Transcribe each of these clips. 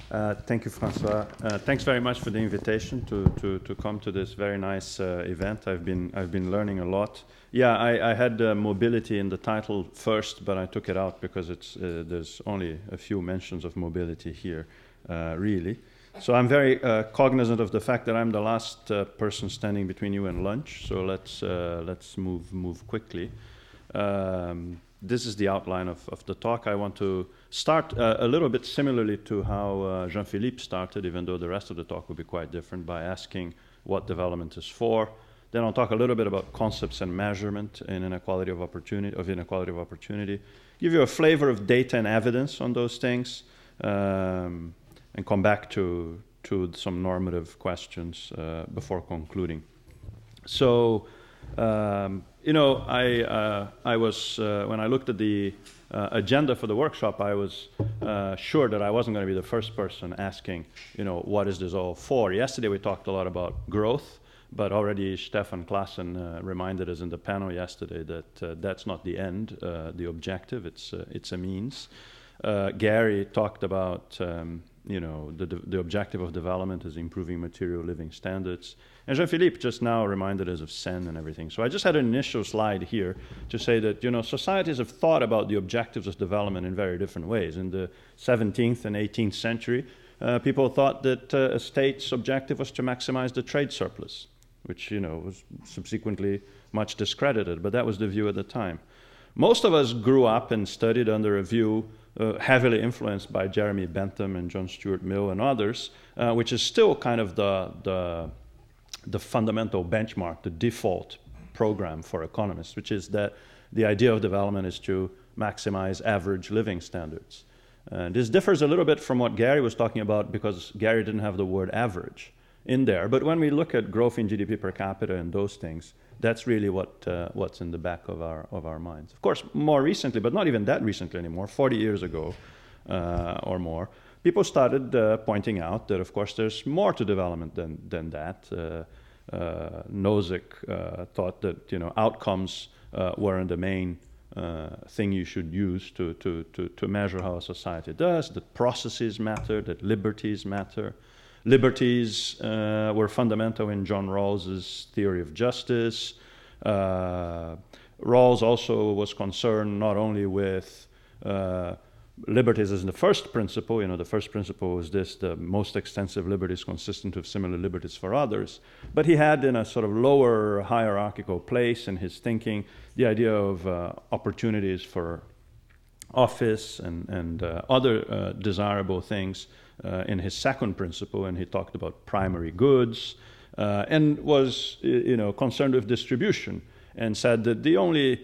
Thank you, Francois. Thanks very much for the invitation to come to this very nice event. I've been learning a lot. Yeah, I had mobility in the title first, but I took it out because there's only a few mentions of mobility here, really. So I'm very cognizant of the fact that I'm the last person standing between you and lunch. So let's move quickly. This is the outline of the talk. I want to start a little bit similarly to how Jean-Philippe started, even though the rest of the talk will be quite different, by asking what development is for. Then I'll talk a little bit about concepts and measurement in inequality of opportunity, give you a flavor of data and evidence on those things, and come back to some normative questions before concluding. So, I was when I looked at the agenda for the workshop, I was sure that I wasn't going to be the first person asking, what is this all for? Yesterday we talked a lot about growth, but already Stefan Claassen reminded us in the panel yesterday that that's not the end, the objective. It's a means. Gary talked about the objective of development is improving material living standards. And Jean-Philippe just now reminded us of SEN and everything. So I just had an initial slide here to say that, societies have thought about the objectives of development in very different ways. In the 17th and 18th century, people thought that a state's objective was to maximize the trade surplus, which, was subsequently much discredited, but that was the view at the time. Most of us grew up and studied under a view heavily influenced by Jeremy Bentham and John Stuart Mill and others, which is still kind of the fundamental benchmark, the default program for economists, which is that the idea of development is to maximize average living standards. This differs a little bit from what Gary was talking about because Gary didn't have the word average in there. But when we look at growth in GDP per capita and those things, that's really what's in the back of our minds. Of course, more recently, but not even that recently anymore, 40 years ago or more, people started pointing out that, of course, there's more to development than that. Nozick thought that outcomes weren't the main thing you should use to measure how a society does. That processes matter, that liberties matter. Liberties were fundamental in John Rawls's theory of justice. Rawls also was concerned not only with liberties as the first principle, the first principle was this: the most extensive liberties consistent with similar liberties for others. But he had in a sort of lower hierarchical place in his thinking the idea of opportunities for office and other desirable things in his second principle, and he talked about primary goods and was concerned with distribution, and said that the only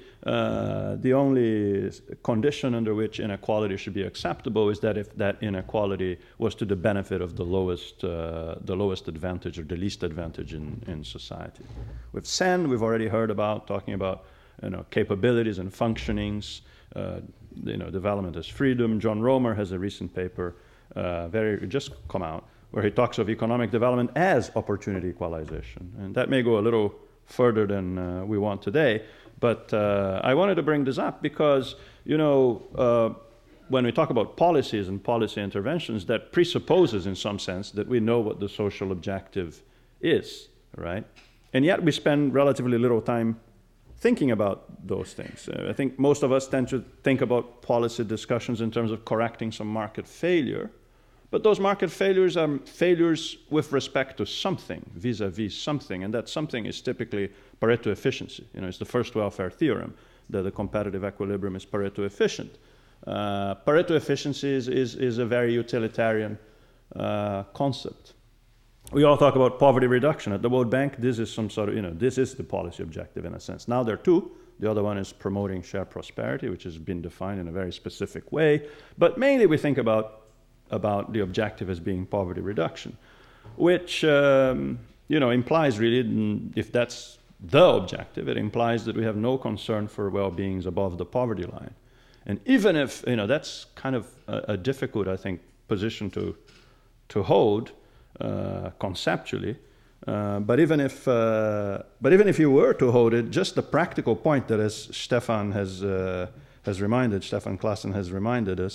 condition under which inequality should be acceptable is that if that inequality was to the benefit of the lowest advantage or the least advantage in society. With SEN, we've already heard about talking about capabilities and functionings, development as freedom. John Romer has a recent paper just come out where he talks of economic development as opportunity equalization, and that may go a little further than we want today, but I wanted to bring this up because, when we talk about policies and policy interventions, that presupposes in some sense that we know what the social objective is, right? And yet we spend relatively little time thinking about those things. I think most of us tend to think about policy discussions in terms of correcting some market failure, but those market failures are failures with respect to something, vis-a-vis something, and that something is typically Pareto efficiency. It's the first welfare theorem, that the competitive equilibrium is Pareto efficient. Pareto efficiency is a very utilitarian concept. We all talk about poverty reduction. At the World Bank, this is some sort of, this is the policy objective in a sense. Now there are two. The other one is promoting shared prosperity, which has been defined in a very specific way. But mainly we think about the objective as being poverty reduction, which, implies really, if that's the objective, it implies that we have no concern for well-beings above the poverty line. And even if, that's kind of a difficult, I think, position to hold conceptually, but even if you were to hold it, just the practical point that, as Stefan Claassen has reminded us,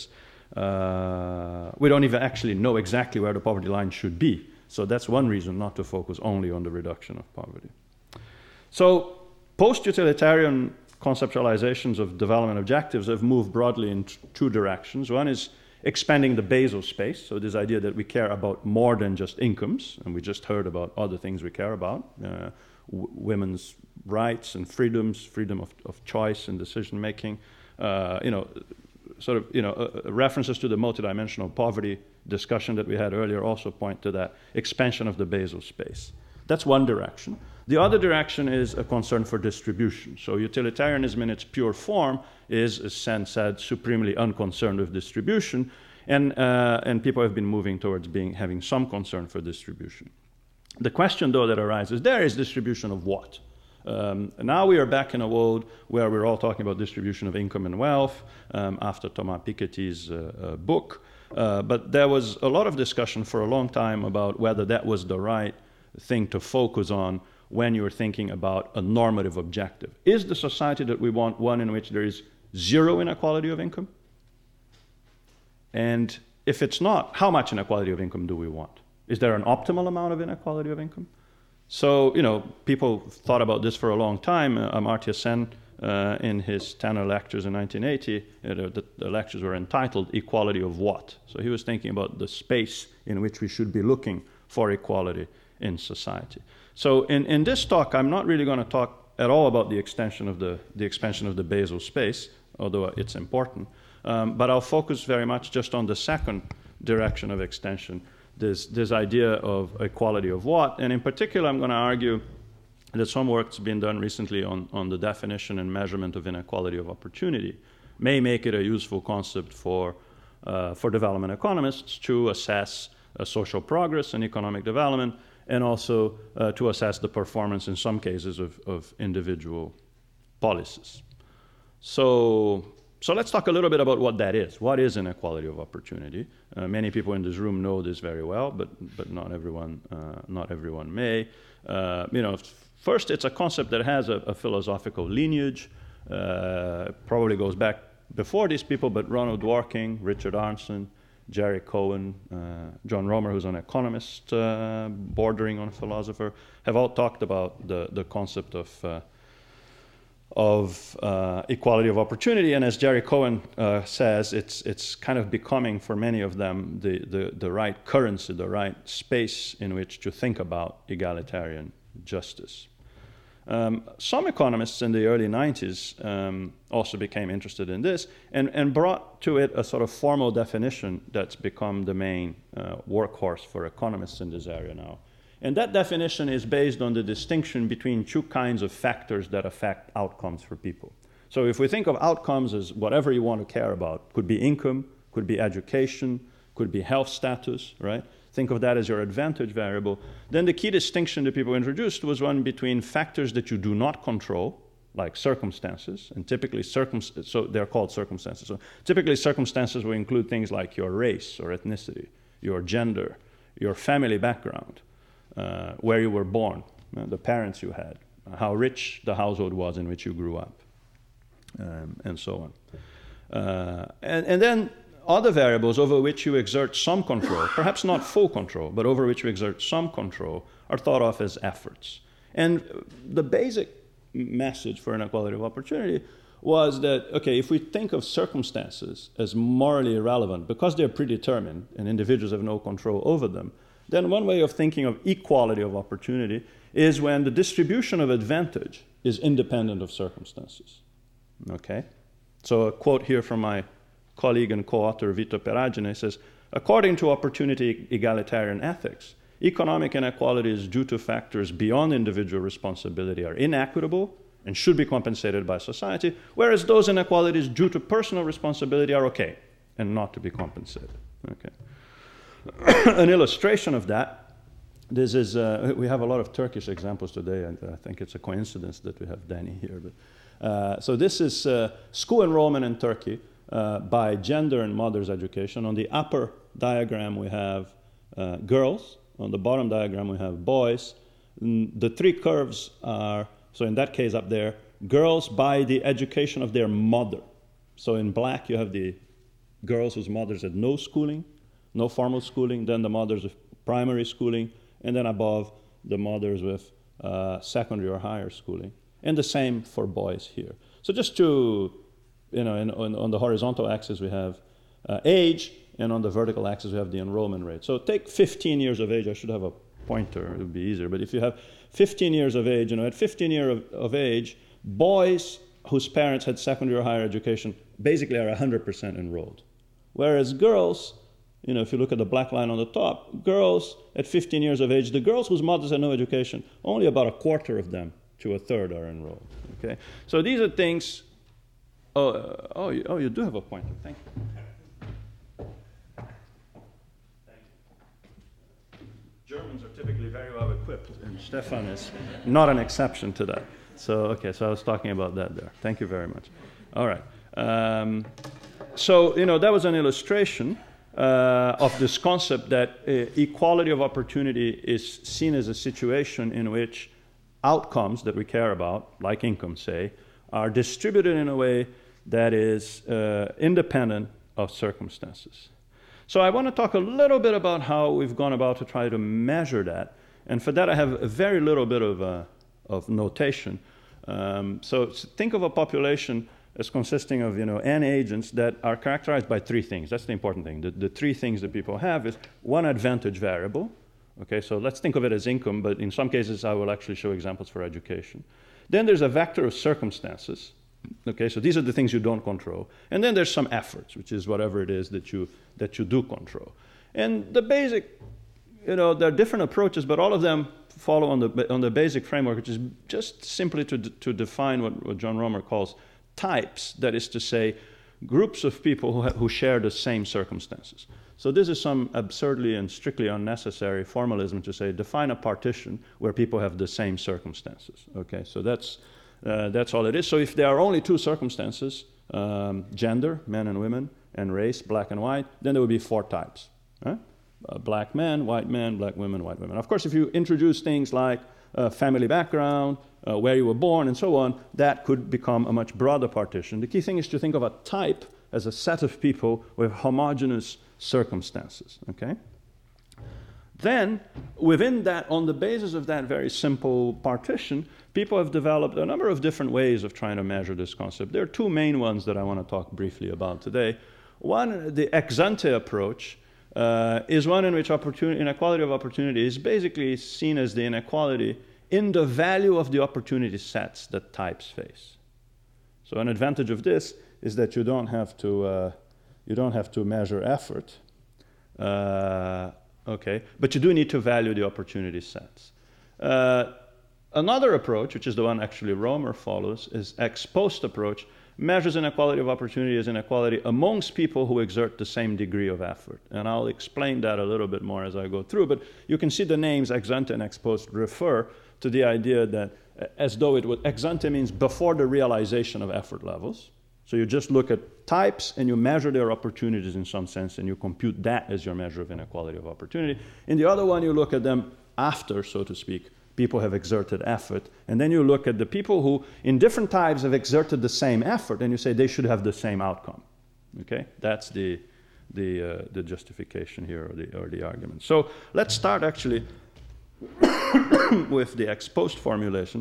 we don't even actually know exactly where the poverty line should be. So that's one reason not to focus only on the reduction of poverty. So post-utilitarian conceptualizations of development objectives have moved broadly in two directions. One is expanding the basal space, so this idea that we care about more than just incomes, and we just heard about other things we care about, women's rights and freedoms, freedom of choice and decision-making, references to the multidimensional poverty discussion that we had earlier also point to that expansion of the basal space. That's one direction. The other direction is a concern for distribution. So utilitarianism in its pure form is, as Sen said, supremely unconcerned with distribution, and people have been moving towards having some concern for distribution. The question, though, that arises there is distribution of what? Now we are back in a world where we're all talking about distribution of income and wealth after Thomas Piketty's book. But there was a lot of discussion for a long time about whether that was the right thing to focus on when you're thinking about a normative objective. Is the society that we want one in which there is zero inequality of income? And if it's not, how much inequality of income do we want? Is there an optimal amount of inequality of income? So, people thought about this for a long time. Amartya Sen, in his Tanner lectures in 1980, the lectures were entitled Equality of What? So he was thinking about the space in which we should be looking for equality in society. So in this talk, I'm not really going to talk at all about the expansion of the basal space, although it's important. But I'll focus very much just on the second direction of extension, this idea of equality of what. And in particular, I'm going to argue that some work's been done recently on the definition and measurement of inequality of opportunity may make it a useful concept for development economists to assess social progress and economic development, and also to assess the performance in some cases of individual policies. So let's talk a little bit about what that is. What is inequality of opportunity? Many people in this room know this very well, but not everyone may. First, it's a concept that has a philosophical lineage. Probably goes back before these people, but Ronald Dworkin, Richard Arnson, Jerry Cohen, John Romer, who's an economist bordering on a philosopher, have all talked about the concept of equality of opportunity. And as Jerry Cohen says, it's kind of becoming for many of them the right currency, the right space in which to think about egalitarian justice. Some economists in the early 90s also became interested in this and brought to it a sort of formal definition that's become the main workhorse for economists in this area now. And that definition is based on the distinction between two kinds of factors that affect outcomes for people. So if we think of outcomes as whatever you want to care about, could be income, could be education, could be health status, right? Think of that as your advantage variable. Then the key distinction that people introduced was one between factors that you do not control, like circumstances, and typically so they're called circumstances. So typically circumstances will include things like your race or ethnicity, your gender, your family background, where you were born, the parents you had, how rich the household was in which you grew up, and so on. And then other variables over which you exert some control, perhaps not full control, but over which you exert some control, are thought of as efforts. And the basic message for inequality of opportunity was that, okay, if we think of circumstances as morally irrelevant because they're predetermined and individuals have no control over them, then one way of thinking of equality of opportunity is when the distribution of advantage is independent of circumstances. Okay? So a quote here from my colleague and co-author Vito Peragine says, according to opportunity egalitarian ethics, economic inequalities due to factors beyond individual responsibility are inequitable and should be compensated by society, whereas those inequalities due to personal responsibility are okay and not to be compensated. Okay. An illustration of that, this is, we have a lot of Turkish examples today, and I think it's a coincidence that we have Danny here. But, so this is school enrollment in Turkey by gender and mother's education. On the upper diagram we have girls, on the bottom diagram we have boys. The three curves are, so in that case up there, girls by the education of their mother. So in black you have the girls whose mothers had no schooling, no formal schooling, then the mothers with primary schooling, and then above the mothers with secondary or higher schooling. And the same for boys here. So just to, on the horizontal axis we have age, and on the vertical axis we have the enrollment rate. So take 15 years of age. I should have a pointer, it would be easier. But if you have 15 years of age, at 15 years of age, boys whose parents had secondary or higher education basically are 100% enrolled. Whereas girls, if you look at the black line on the top, girls at 15 years of age, the girls whose mothers had no education, only about a quarter of them to a third are enrolled. Okay, so these are things. You do have a pointer. Thank you. Germans are typically very well equipped, and Stefan is not an exception to that. So I was talking about that there. Thank you very much. All right. That was an illustration of this concept that equality of opportunity is seen as a situation in which outcomes that we care about, like income, say, are distributed in a way that is independent of circumstances. So I want to talk a little bit about how we've gone about to try to measure that. And for that, I have a very little bit of notation. So think of a population as consisting of n agents that are characterized by three things. That's the important thing. The three things that people have is one advantage variable. Okay, so let's think of it as income, but in some cases I will actually show examples for education. Then there's a vector of circumstances. Okay, so these are the things you don't control. And then there's some efforts, which is whatever it is that you do control. And the basic, there are different approaches, but all of them follow on the basic framework, which is just simply to define what John Romer calls types, that is to say, groups of people who share the same circumstances. So this is some absurdly and strictly unnecessary formalism to say, define a partition where people have the same circumstances. Okay, so that's all it is. So if there are only two circumstances, gender, men and women, and race, black and white, then there would be four types. Black men, black women, white women. Of course, if you introduce things like family background, where you were born, and so on, that could become a much broader partition. The key thing is to think of a type as a set of people with homogeneous circumstances. Okay? Then, within that, on the basis of that very simple partition, people have developed a number of different ways of trying to measure this concept. There are two main ones that I want to talk briefly about today. One, the ex ante approach, is one in which inequality of opportunity is basically seen as the inequality in the value of the opportunity sets that types face. So an advantage of this is that you don't have to measure effort. Okay, but you do need to value the opportunity sets. Another approach, which is the one actually Romer follows, is ex post approach, measures inequality of opportunity as inequality amongst people who exert the same degree of effort. And I'll explain that a little bit more as I go through, but you can see the names ex ante and ex post refer to the idea that as though it would, ex ante means before the realization of effort levels. So you just look at types and you measure their opportunities in some sense and you compute that as your measure of inequality of opportunity. In the other one, you look at them after, so to speak, people have exerted effort. And then you look at the people who, in different types, have exerted the same effort, and you say they should have the same outcome. Okay? That's the justification here, or the argument. So let's start actually with the ex post formulation.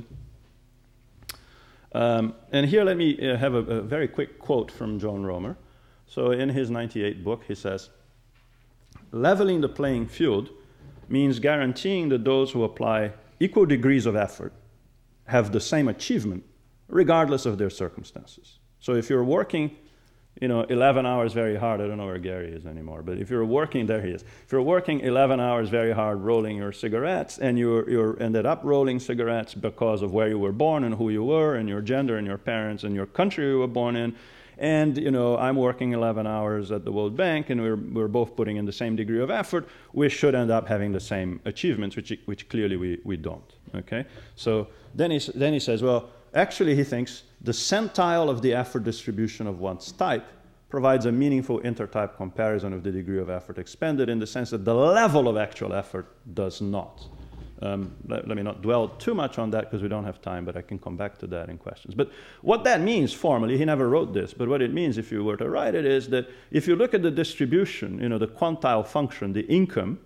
And here let me have a very quick quote from John Romer. So in his 98 book, he says, leveling the playing field means guaranteeing that those who apply equal degrees of effort have the same achievement regardless of their circumstances. So if you're working 11 hours very hard, I don't know where Gary is anymore, but if you're working, there he is. If you're working 11 hours very hard rolling your cigarettes, and you're ended up rolling cigarettes because of where you were born and who you were and your gender and your parents and your country you were born in, and I'm working 11 hours at the World Bank, and we're both putting in the same degree of effort, we should end up having the same achievements, which clearly we don't. Okay? So then he says, well, actually he thinks the centile of the effort distribution of one's type provides a meaningful intertype comparison of the degree of effort expended, in the sense that the level of actual effort does not. Let me not dwell too much on that because we don't have time, but I can come back to that in questions. But what that means formally, he never wrote this, but what it means if you were to write it is that if you look at the distribution, the quantile function, the income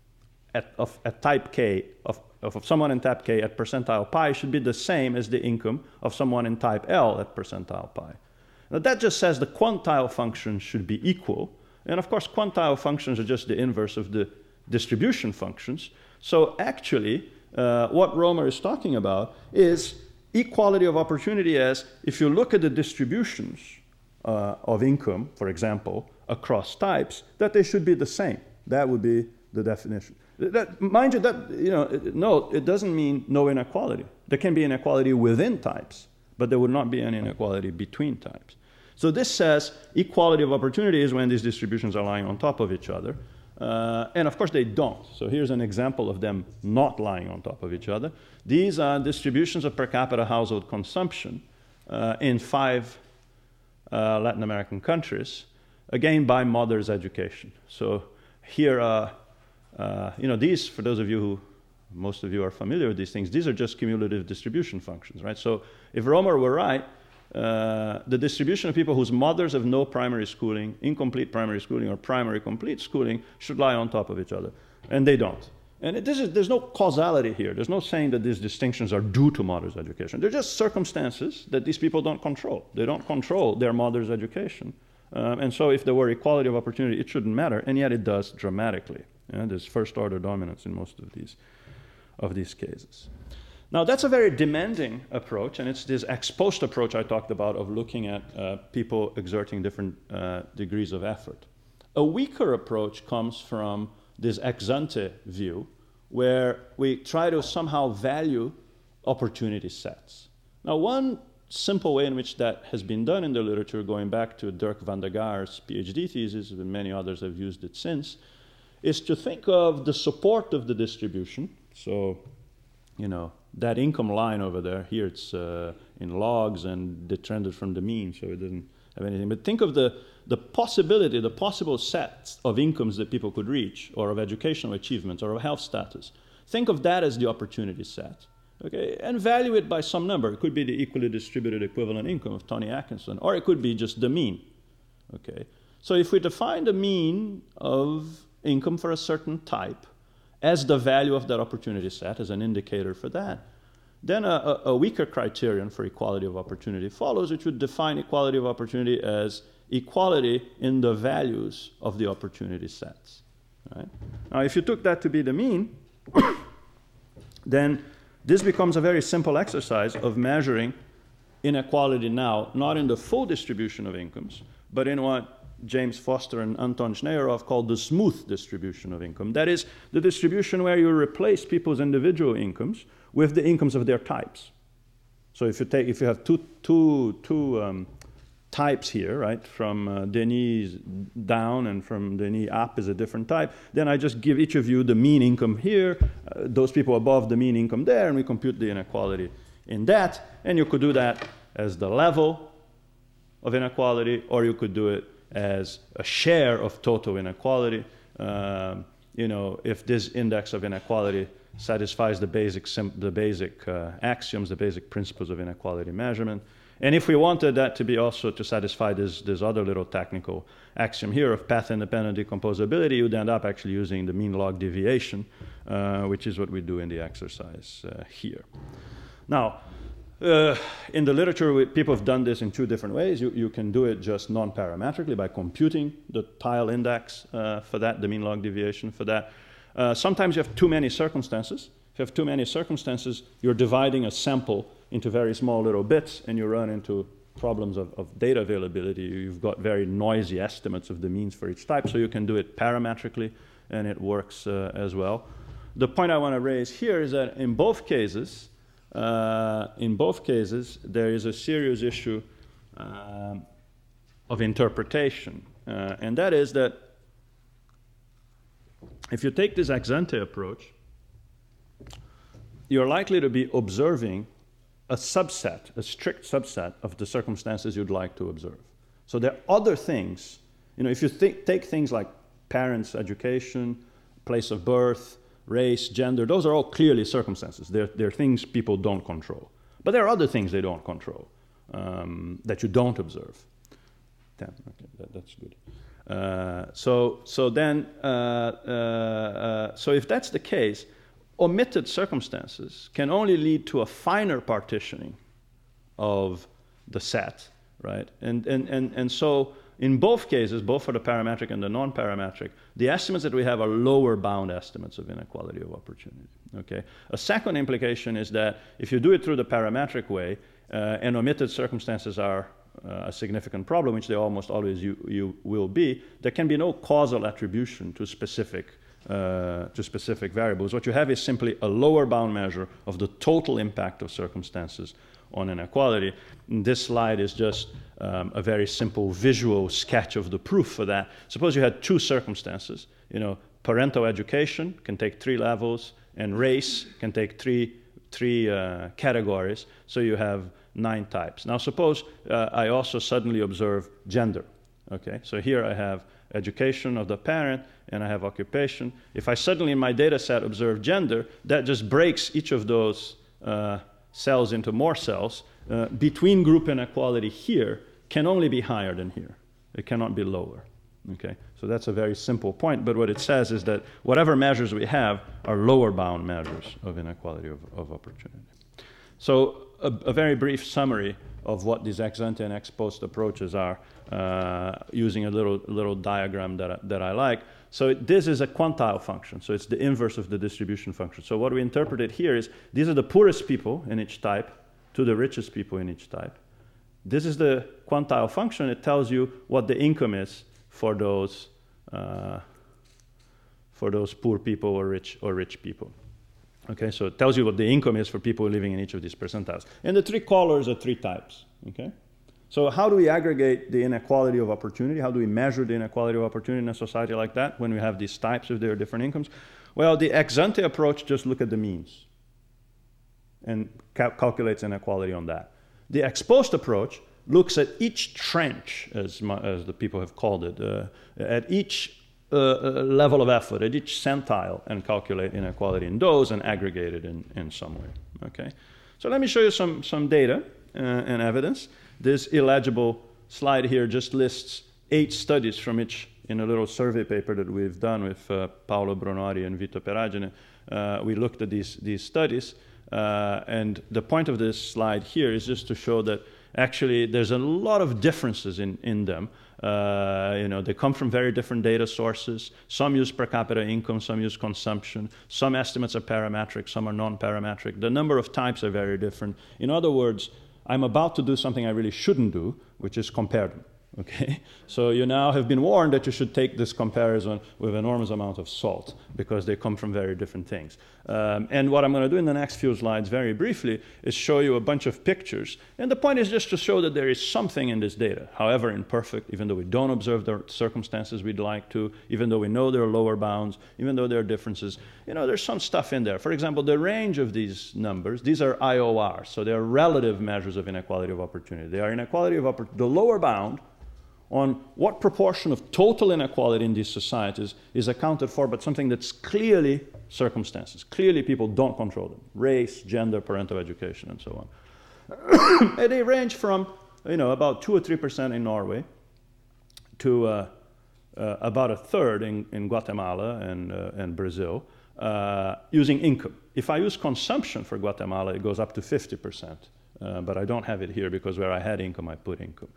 at type K, of someone in type K at percentile pi should be the same as the income of someone in type L at percentile pi. Now that just says the quantile functions should be equal. And of course, quantile functions are just the inverse of the distribution functions. So actually, what Romer is talking about is equality of opportunity as if you look at the distributions of income, for example, across types, that they should be the same. That would be the definition. Mind you, note, it doesn't mean no inequality. There can be inequality within types, but there would not be any inequality between types. So this says equality of opportunity is when these distributions are lying on top of each other. And of course they don't. So here's an example of them not lying on top of each other. These are distributions of per capita household consumption in 5 Latin American countries, again by mother's education. So here are, these, for those of you who, most of you are familiar with these things, these are just cumulative distribution functions, right? So if Romer were right, the distribution of people whose mothers have no primary schooling, incomplete primary schooling, or primary complete schooling should lie on top of each other. And they don't. And there's no causality here. There's no saying that these distinctions are due to mother's education. They're just circumstances that these people don't control. They don't control their mother's education. And so if there were equality of opportunity, it shouldn't matter. And yet it does dramatically. There's first-order dominance in most of these cases. Now, that's a very demanding approach, and it's this ex post approach I talked about of looking at people exerting different degrees of effort. A weaker approach comes from this ex ante view, where we try to somehow value opportunity sets. Now, one simple way in which that has been done in the literature, going back to Dirk van der Gaar's PhD thesis, and many others have used it since, is to think of the support of the distribution. So, that income line over there, here it's in logs and detrended from the mean, so it doesn't have anything. But think of the possible sets of incomes that people could reach, or of educational achievements, or of health status. Think of that as the opportunity set, okay? And value it by some number. It could be the equally distributed equivalent income of Tony Atkinson, or it could be just the mean, okay? So if we define the mean of income for a certain type as the value of that opportunity set, as an indicator for that, then a weaker criterion for equality of opportunity follows, which would define equality of opportunity as equality in the values of the opportunity sets. Right? Now, if you took that to be the mean, then this becomes a very simple exercise of measuring inequality now, not in the full distribution of incomes, but in what James Foster and Anton Schneyerhoff called the smooth distribution of income. That is, the distribution where you replace people's individual incomes with the incomes of their types. So if you have two types here, right, from Denis down and from Denis up is a different type, then I just give each of you the mean income here, those people above the mean income there, and we compute the inequality in that. And you could do that as the level of inequality, or you could do it as a share of total inequality. If this index of inequality satisfies the basic axioms, the basic principles of inequality measurement. And if we wanted that to be also to satisfy this other little technical axiom here of path-independent decomposability, you'd end up actually using the mean log deviation, which is what we do in the exercise here. Now, in the literature, people have done this in 2 different ways. You can do it just non-parametrically by computing the tile index for that, the mean log deviation for that. Sometimes you have too many circumstances. If you have too many circumstances, you're dividing a sample into very small little bits, and you run into problems of data availability. You've got very noisy estimates of the means for each type, so you can do it parametrically, and it works as well. The point I want to raise here is that in both cases, there is a serious issue of interpretation, and that is that if you take this ex ante approach, you're likely to be observing a strict subset of the circumstances you'd like to observe. So there are other things, if you take things like parents' education, place of birth, race, gender, those are all clearly circumstances. They're things people don't control. But there are other things they don't control that you don't observe. Damn, okay, that's good. So if that's the case, omitted circumstances can only lead to a finer partitioning of the set, right? And so in both cases, both for the parametric and the non-parametric, the estimates that we have are lower bound estimates of inequality of opportunity, okay? A second implication is that if you do it through the parametric way, and omitted circumstances are a significant problem, which they almost always you will be, there can be no causal attribution to specific variables. What you have is simply a lower bound measure of the total impact of circumstances on inequality. And this slide is just a very simple visual sketch of the proof for that. Suppose you had two circumstances. You know, parental education can take 3 levels, and race can take three categories. So you have 9 types. Now suppose I also suddenly observe gender. Okay, so here I have education of the parent and I have occupation. If I suddenly in my data set observe gender, that just breaks each of those cells into more cells. Between group inequality here can only be higher than here. It cannot be lower. Okay, so that's a very simple point, but what it says is that whatever measures we have are lower bound measures of inequality of opportunity. So a very brief summary of what these ex ante and ex post approaches are, using a little diagram that I like. So this is a quantile function, so it's the inverse of the distribution function. So what we interpreted here is these are the poorest people in each type to the richest people in each type. This is the quantile function. It tells you what the income is for those poor people or rich people. Okay, so it tells you what the income is for people living in each of these percentiles. And the 3 colors are 3 types. Okay, so how do we aggregate the inequality of opportunity? How do we measure the inequality of opportunity in a society like that when we have these types if there are different incomes? Well, the ex ante approach just look at the means and calculates inequality on that. The ex post approach looks at each trench, as the people have called it, at each level of effort, at each centile, and calculate inequality in those and aggregate it in some way. Okay, so let me show you some data and evidence. This illegible slide here just lists 8 studies from each in a little survey paper that we've done with Paolo Bronori and Vito Peragine. We looked at these studies, and the point of this slide here is just to show that actually there's a lot of differences in them. They come from very different data sources. Some use per capita income, some use consumption. Some estimates are parametric, some are non-parametric. The number of types are very different. In other words, I'm about to do something I really shouldn't do, which is compare them. Okay, so you now have been warned that you should take this comparison with enormous amount of salt because they come from very different things. And what I'm going to do in the next few slides very briefly is show you a bunch of pictures. And the point is just to show that there is something in this data, however imperfect, even though we don't observe the circumstances we'd like to, even though we know there are lower bounds, even though there are differences, there's some stuff in there. For example, the range of these numbers, these are IOR, so they are relative measures of inequality of opportunity. They are inequality of opportunity. The lower bound on what proportion of total inequality in these societies is accounted for, but something that's clearly circumstances. Clearly people don't control them. Race, gender, parental education, and so on. And they range from, about 2 or 3% in Norway to about 1/3 in Guatemala and Brazil, using income. If I use consumption for Guatemala, it goes up to 50%. But I don't have it here because where I had income, I put income.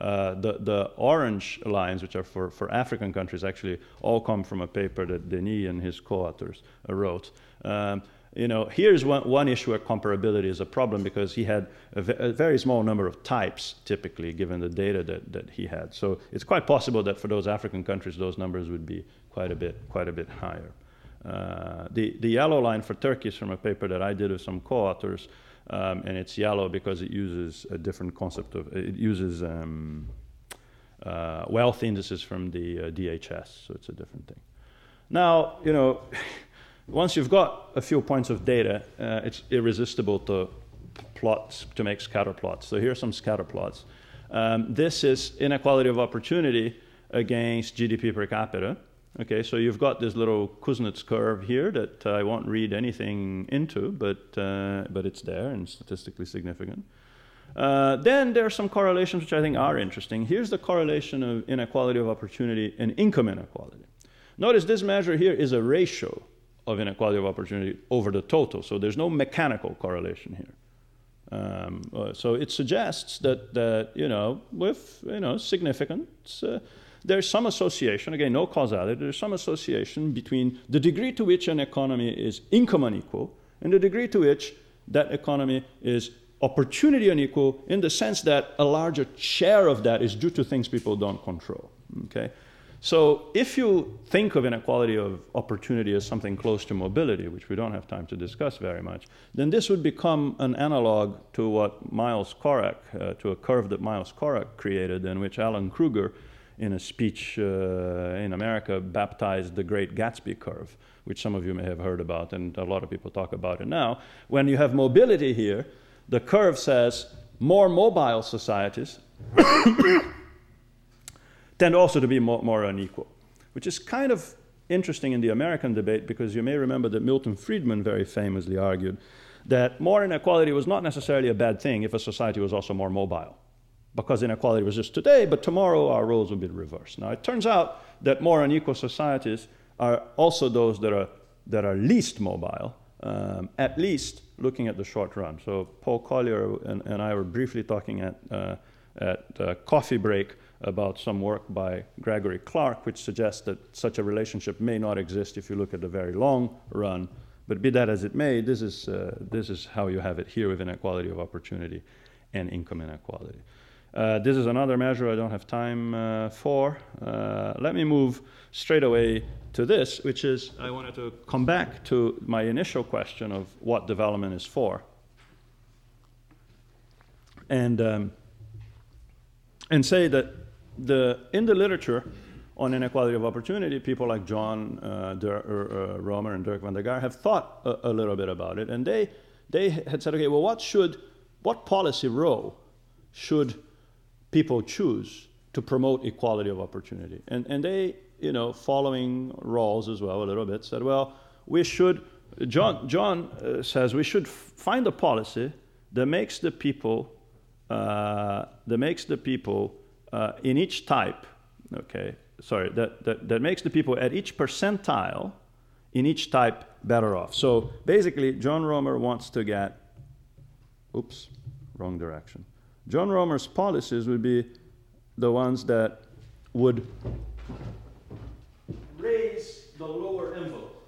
The orange lines, which are for African countries, actually all come from a paper that Denis and his co-authors wrote. Here's one issue where comparability is a problem because he had a very small number of types, typically, given the data that he had. So it's quite possible that for those African countries, those numbers would be quite a bit higher. The yellow line for Turkey is from a paper that I did with some co-authors. And it's yellow because it uses a different concept it uses wealth indices from the DHS, so it's a different thing. Now, once you've got a few points of data, it's irresistible to make scatter plots. So here are some scatter plots. This is inequality of opportunity against GDP per capita. Okay, so you've got this little Kuznets curve here that I won't read anything into, but it's there and statistically significant. Then there are some correlations which I think are interesting. Here's the correlation of inequality of opportunity and income inequality. Notice this measure here is a ratio of inequality of opportunity over the total, so there's no mechanical correlation here. So it suggests that with significance, there's some association, again, no causality, there's some association between the degree to which an economy is income unequal and the degree to which that economy is opportunity unequal, in the sense that a larger share of that is due to things people don't control. Okay? So if you think of inequality of opportunity as something close to mobility, which we don't have time to discuss very much, then this would become an analog to what Miles Korak, to a curve that Miles Korak created, and which Alan Kruger, in a speech in America, baptized the Great Gatsby curve, which some of you may have heard about, and a lot of people talk about it now. When you have mobility here, the curve says more mobile societies tend also to be more unequal, which is kind of interesting in the American debate, because you may remember that Milton Friedman very famously argued that more inequality was not necessarily a bad thing if a society was also more mobile, because inequality was just today, but tomorrow our roles will be reversed. Now, it turns out that more unequal societies are also those that are least mobile, at least looking at the short run. So Paul Collier and I were briefly talking at coffee break about some work by Gregory Clark, which suggests that such a relationship may not exist if you look at the very long run. But be that as it may, this is how you have it here with inequality of opportunity and income inequality. This is another measure I don't have time for. Let me move straight away to this, which is I wanted to come back to my initial question of what development is for. And say that in the literature on inequality of opportunity, people like John Roemer and Dirk van der Gaar have thought a little bit about it, and they had said, okay, well, what policy role should people choose to promote equality of opportunity? And they, following Rawls as well a little bit, said, well, we should. John says we should find a policy that makes the people in each type, that makes the people at each percentile in each type better off. So basically, John Roemer wants to get, wrong direction. John Roemer's policies would be the ones that would raise the lower envelope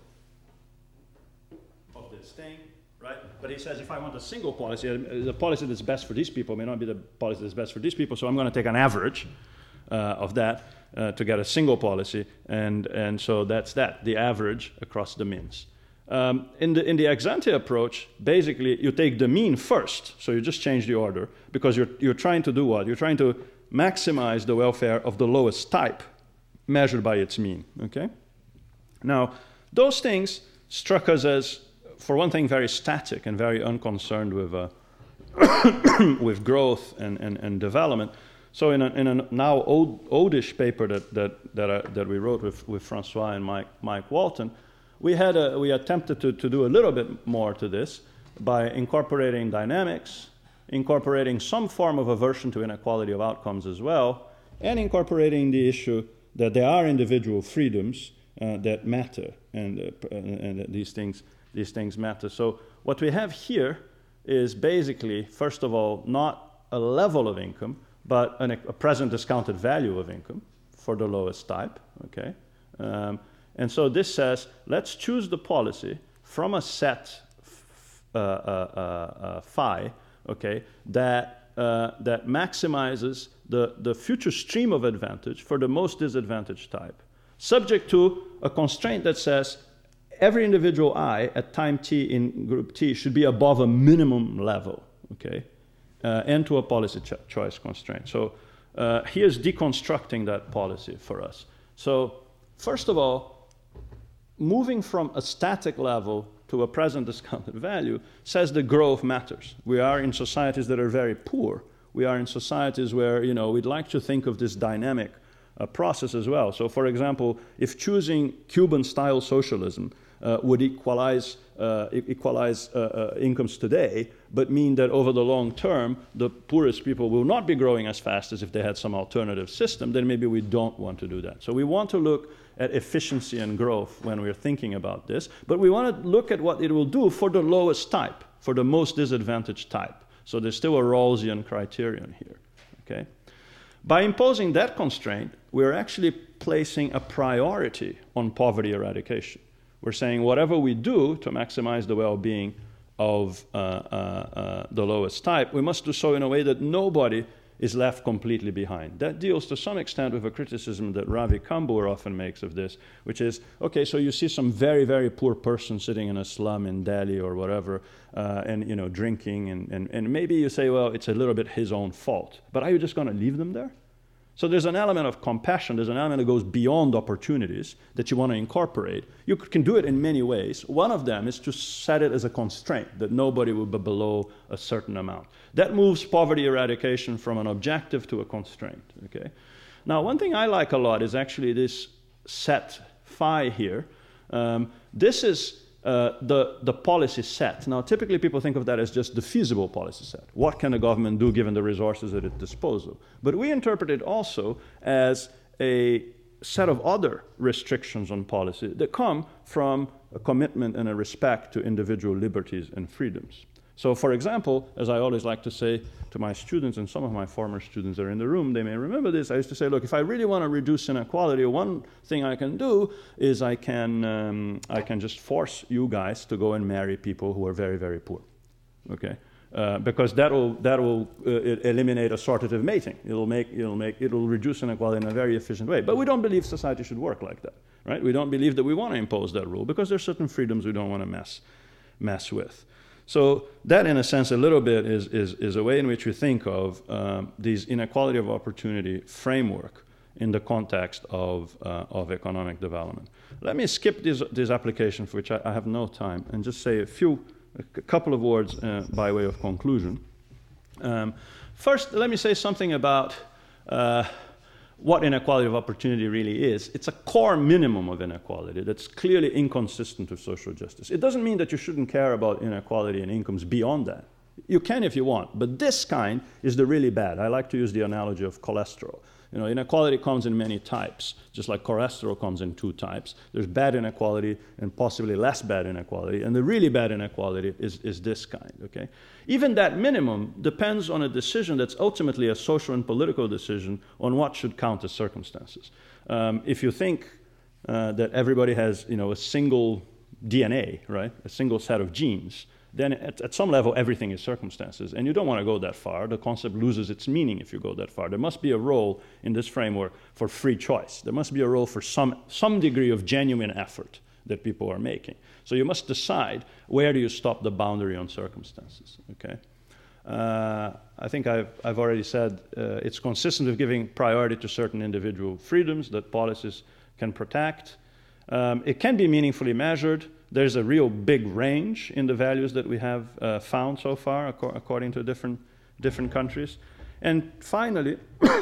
of this thing, right? But he says, if I want a single policy, the policy that's best for these people may not be the policy that's best for these people, so I'm going to take an average of that to get a single policy, and so that's the average across the means. In the ex ante approach, basically you take the mean first, so you just change the order, because you're trying to do what? You're trying to maximize the welfare of the lowest type measured by its mean, okay? Now, those things struck us as, for one thing, very static and very unconcerned with with growth and development. So in a now oldish paper that we wrote with Francois and Mike Walton, we attempted to do a little bit more to this by incorporating dynamics, incorporating some form of aversion to inequality of outcomes as well, and incorporating the issue that there are individual freedoms that matter, and these things matter. So what we have here is basically, first of all, not a level of income, but a present discounted value of income for the lowest type, okay? And so this says, let's choose the policy from a set phi, okay, that maximizes the future stream of advantage for the most disadvantaged type, subject to a constraint that says every individual I at time t in group T should be above a minimum level, okay, and to a policy choice constraint. So here's deconstructing that policy for us. So first of all, moving from a static level to a present discounted value says that growth matters. We are in societies that are very poor. We are in societies where, we'd like to think of this dynamic process as well. So, for example, if choosing Cuban-style socialism would equalize incomes today, but mean that over the long term, the poorest people will not be growing as fast as if they had some alternative system, then maybe we don't want to do that. So we want to look at efficiency and growth when we're thinking about this, but we want to look at what it will do for the lowest type, for the most disadvantaged type. So there's still a Rawlsian criterion here, okay? By imposing that constraint, we're actually placing a priority on poverty eradication. We're saying whatever we do to maximize the well-being of the lowest type, we must do so in a way that nobody is left completely behind. That deals to some extent with a criticism that Ravi Kambur often makes of this, which is, okay, so you see some very, very poor person sitting in a slum in Delhi or whatever, and drinking, and maybe you say, well, it's a little bit his own fault. But are you just going to leave them there? So there's an element of compassion, there's an element that goes beyond opportunities that you want to incorporate. You can do it in many ways. One of them is to set it as a constraint, that nobody will be below a certain amount. That moves poverty eradication from an objective to a constraint, okay? Now, one thing I like a lot is actually this set phi here. This is the policy set. Now, typically people think of that as just the feasible policy set. What can the government do given the resources at its disposal? But we interpret it also as a set of other restrictions on policy that come from a commitment and a respect to individual liberties and freedoms. So, for example, as I always like to say to my students, and some of my former students are in the room, they may remember this, I used to say, look, if I really want to reduce inequality, one thing I can do is I can just force you guys to go and marry people who are very, very poor, okay? Because that will eliminate assortative mating. It'll reduce inequality in a very efficient way. But we don't believe society should work like that, right? We don't believe that we want to impose that rule because there's certain freedoms we don't want to mess with. So that, in a sense, a little bit is a way in which we think of these inequality of opportunity framework in the context of economic development. Let me skip this application, for which I have no time, and just say a couple of words by way of conclusion. First, let me say something about what inequality of opportunity really is. It's a core minimum of inequality that's clearly inconsistent with social justice. It doesn't mean that you shouldn't care about inequality in incomes beyond that. You can if you want, but this kind is the really bad. I like to use the analogy of cholesterol. Inequality comes in many types, just like cholesterol comes in 2 types. There's bad inequality and possibly less bad inequality, and the really bad inequality is this kind, okay? Even that minimum depends on a decision that's ultimately a social and political decision on what should count as circumstances. If you think that everybody has, a single DNA, right, a single set of genes, then at some level everything is circumstances, and you don't want to go that far. The concept loses its meaning if you go that far. There must be a role in this framework for free choice. There must be a role for some degree of genuine effort that people are making. So you must decide where do you stop the boundary on circumstances, okay? I think I've already said it's consistent with giving priority to certain individual freedoms that policies can protect. It can be meaningfully measured. There's a real big range in the values that we have found so far, according to different countries. And finally,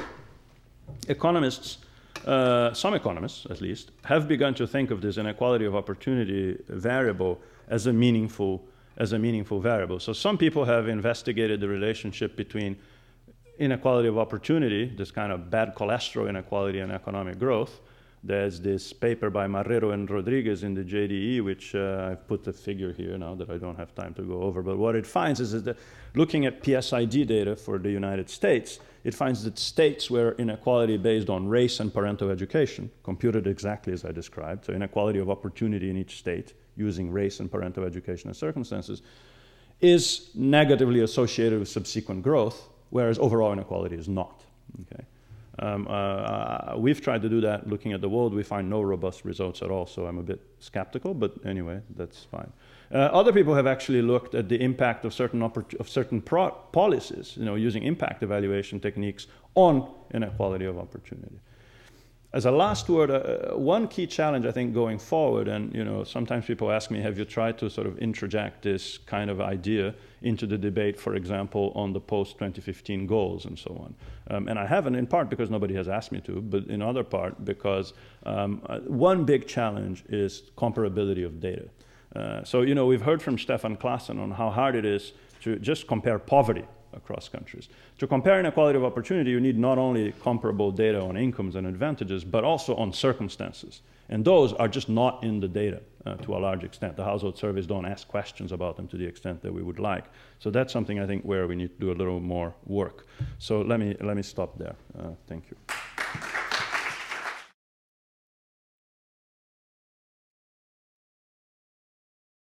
some economists at least, have begun to think of this inequality of opportunity variable as a meaningful variable. So some people have investigated the relationship between inequality of opportunity, this kind of bad cholesterol inequality, and economic growth. There's this paper by Marrero and Rodriguez in the JDE, which I've put the figure here now that I don't have time to go over. But what it finds is that looking at PSID data for the United States, it finds that states where inequality based on race and parental education, computed exactly as I described, so inequality of opportunity in each state using race and parental education as circumstances, is negatively associated with subsequent growth, whereas overall inequality is not. Okay? We've tried to do that looking at the world. We find no robust results at all, so I'm a bit skeptical, but anyway, that's fine. Other people have actually looked at the impact of certain policies, using impact evaluation techniques on inequality of opportunity. As a last word, one key challenge I think going forward, and sometimes people ask me, have you tried to sort of interject this kind of idea into the debate, for example, on the post-2015 goals and so on? And I haven't, in part because nobody has asked me to, but in other part because one big challenge is comparability of data. So we've heard from Stefan Klassen on how hard it is to just compare poverty across countries. To compare inequality of opportunity, you need not only comparable data on incomes and advantages, but also on circumstances. And those are just not in the data to a large extent. The household surveys don't ask questions about them to the extent that we would like. So that's something I think where we need to do a little more work. So let me stop there. Thank you.